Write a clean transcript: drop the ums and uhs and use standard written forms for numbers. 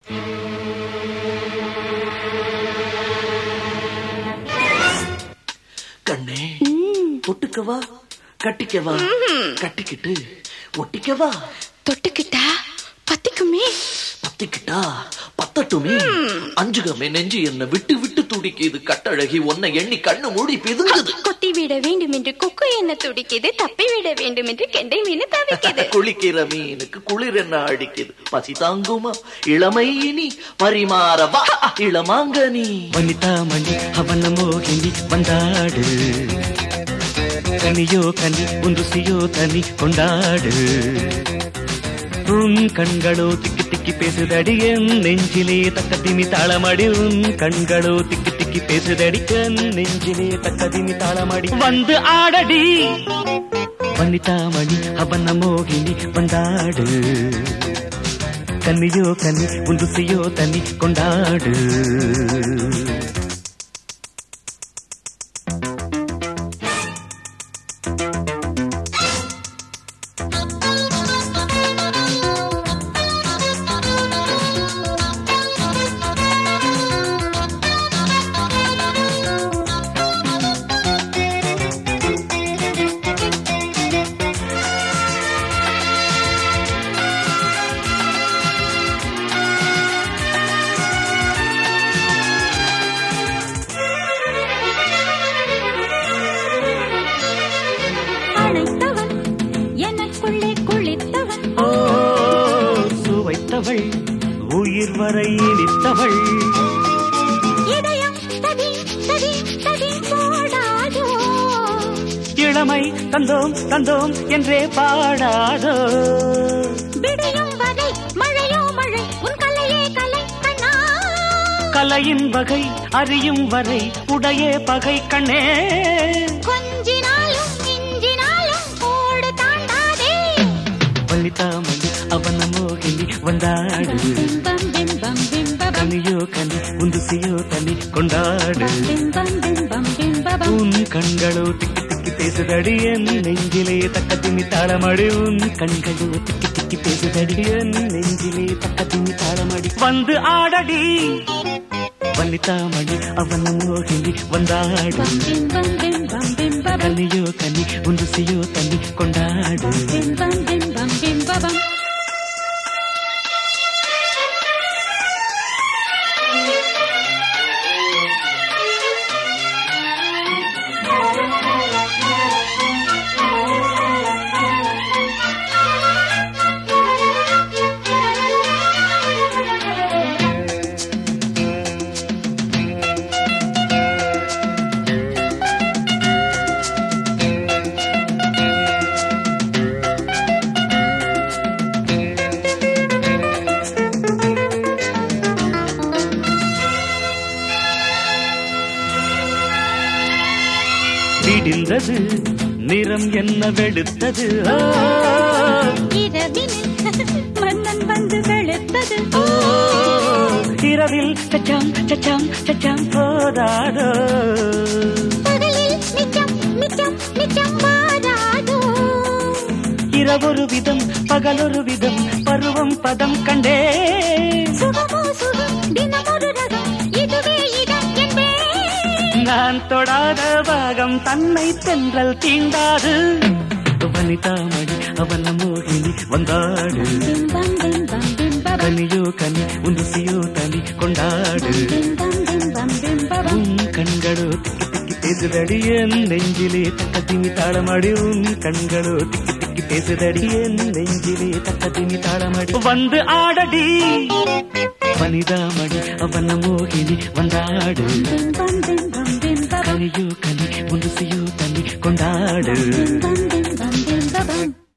கண்ணே ஒட்டுக்கவா கட்டிக்கவா கட்டிக்கிட்டு ஒட்டிக்கவா தொட்டுக்கிட்டா பத்திக்குமே பத்திக்கிட்டா பத்தட்டுமே அஞ்சுகமே நெஞ்சு என்ன விட்டு விட்டு துடிக்குது கட்டழகி உன்னை எண்ணி கண்ணு மூடி பிதுங்குது கொத்தி விட வேண்டும் என்று கொக்கு என்ன துடிக்குது தப்பி விட வேண்டும் என்று கெண்டை மீன் தவிக்குது குளிக்கிற மீனுக்கு குளிர் என்ன அடிக்குது பசி தாங்குமா இளமை இனி பரிமாறவா இளமாங்கனி வனிதா மணி அவன மோகினி வந்தாடு கனியோ கனி உன் ருசியோ தனி கொண்டாடு உன் கண்களோ திக்கி திக்கி பேசுதடி என் நெஞ்சிலே தக்க திமி தாளமடி உன் கண்களோ திக்கி திக்கி பேசுதடி என் நெஞ்சிலே தக்க திமி தாளமடி வந்து ஆடடி வனிதா மணி அவன மோகினி வந்தாடு கனியோ கனி உன் ருசியோ தனி கொண்டாடு உயிர் வரை இனித்தவள் இளமை தந்தோம் தந்தோம் என்றே பாடாதோ மழையோ மழை உன் கலையே கலை கண்ணா கலையின் வகை அறியும் வரை உடையே பகை கண்ணே கொஞ்சினாலும் மிஞ்சினாலும் கோடு தாண்டாதே வனிதா மணி அவன மோகினி வந்தாடு கனியோ கனி உந்துசியோ தனி கொண்டாடு உன் கண்களோ திக்கி திக்கி பேசுதடி என் நெஞ்சிலே தக்க திமி தாளமடி உன் கண்களோ திக்கி திக்கி பேசுதடி என் நெஞ்சிலே தக்க திமி தாளமடி வந்து ஆடடி வனிதா மணி அவன மோகினி வந்தாடு கனியோ கனி உந்துசியோ தனி கொண்டாடு விடிந்தது நிறம் என்ன வெளுத்தது மன்னன் வந்து வெளுத்தது இரவில் சச்சாம் சச்சாம் சச்சாம் போதாதோ நிச்சம் நிச்சம் நிச்சம் வாராதோ இரவொரு விதம் பகலொரு விதம் பருவம் பதம் கண்டே சுகமோ சுகம் தினமொரு ரகம் இதுவே இடம் என்பே நான் தொடாத பாகம் தன்னை தென்றல் தீண்டாது வனிதா மணி அவன மோகினி வந்தாடு கனியோ கனி உந்துசியோ தனி கொண்டாடு உன் கண்களோ திக்கி திக்கி பேசுதடி என் நெஞ்சிலே தக்க திமி தாளமடி உன் கண்களோ திக்கி திக்கி பேசுதடி என் நெஞ்சிலே தக்க திமி தாளமடி வந்து ஆடடி வனிதா மணி அவன மோகினி வந்தாடு கனியோ கனி உந்துசியோ தனி கொண்டாடு